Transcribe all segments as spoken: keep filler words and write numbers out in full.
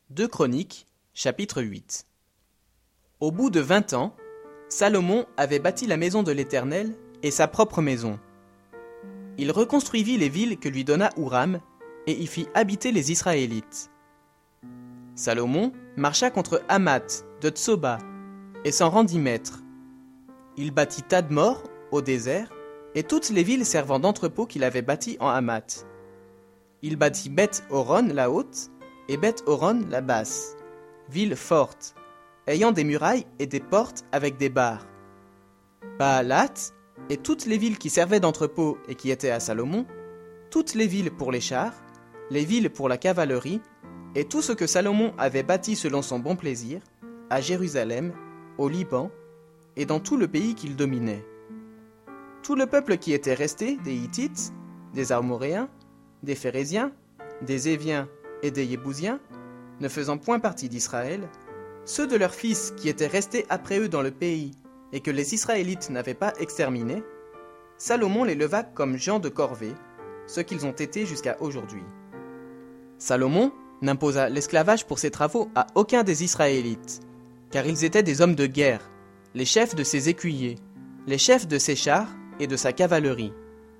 deux Chroniques, chapitre huit. Au bout de vingt ans, Salomon avait bâti la maison de l'Éternel et sa propre maison. Il reconstruisit les villes que lui donna Huram et y fit habiter les Israélites. Salomon marcha contre Hamath de Tsoba et s'en rendit maître. Il bâtit Tadmor au désert et toutes les villes servant d'entrepôt qu'il avait bâties en Hamath. Il bâtit Beth-Horon la haute et Beth-Horon la basse, villes fortes, ayant des murailles et des portes avec des barres. Baalat et toutes les villes qui servaient d'entrepôt et qui étaient à Salomon, toutes les villes pour les chars, les villes pour la cavalerie, et tout ce que Salomon avait bâti selon son bon plaisir, à Jérusalem, au Liban, et dans tout le pays qu'il dominait. Tout le peuple qui était resté, des Hittites, des Amoréens, des Phéréziens, des Éviens et des Yébousiens, ne faisant point partie d'Israël, ceux de leurs fils qui étaient restés après eux dans le pays et que les Israélites n'avaient pas exterminés, Salomon les leva comme gens de corvée, ce qu'ils ont été jusqu'à aujourd'hui. Salomon n'imposa l'esclavage pour ses travaux à aucun des Israélites, car ils étaient des hommes de guerre, les chefs de ses écuyers, les chefs de ses chars et de sa cavalerie.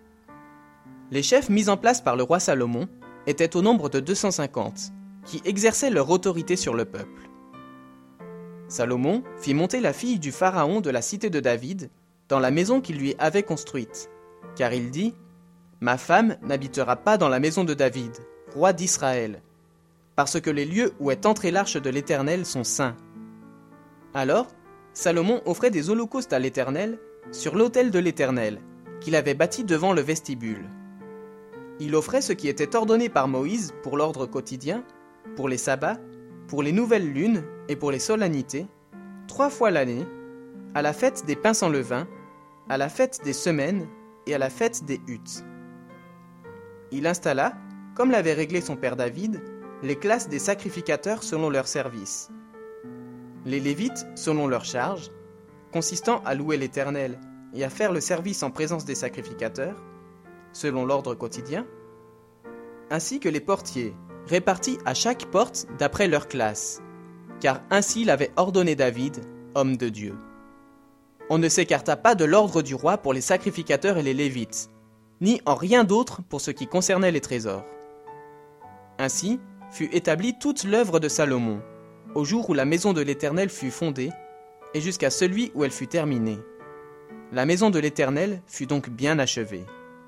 Les chefs mis en place par le roi Salomon étaient au nombre de deux cent cinquante, qui exerçaient leur autorité sur le peuple. Salomon fit monter la fille du pharaon de la cité de David dans la maison qu'il lui avait construite, car il dit « Ma femme n'habitera pas dans la maison de David, roi d'Israël, parce que les lieux où est entrée l'arche de l'Éternel sont saints. » Alors, Salomon offrait des holocaustes à l'Éternel sur l'autel de l'Éternel, qu'il avait bâti devant le vestibule. Il offrait ce qui était ordonné par Moïse pour l'ordre quotidien, pour les sabbats, pour les nouvelles lunes et pour les solennités, trois fois l'année, à la fête des pains sans levain, à la fête des semaines et à la fête des huttes. Il installa, comme l'avait réglé son père David, les classes des sacrificateurs selon leur service. Les Lévites selon leur charge, consistant à louer l'Éternel et à faire le service en présence des sacrificateurs, selon l'ordre quotidien, ainsi que les portiers, répartis à chaque porte d'après leur classe, car ainsi l'avait ordonné David, homme de Dieu. On ne s'écarta pas de l'ordre du roi pour les sacrificateurs et les Lévites, ni en rien d'autre pour ce qui concernait les trésors. Ainsi fut établie toute l'œuvre de Salomon, au jour où la maison de l'Éternel fut fondée, et jusqu'à celui où elle fut terminée. La maison de l'Éternel fut donc bien achevée.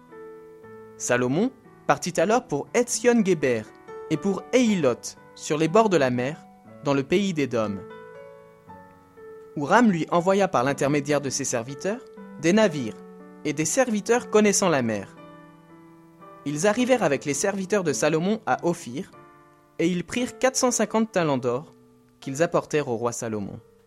Salomon partit alors pour Etzion-Guéber et pour Éilot, sur les bords de la mer, dans le pays d'Édom. Huram lui envoya par l'intermédiaire de ses serviteurs des navires et des serviteurs connaissant la mer. Ils arrivèrent avec les serviteurs de Salomon à Ophir, et ils prirent quatre cent cinquante talents d'or qu'ils apportèrent au roi Salomon.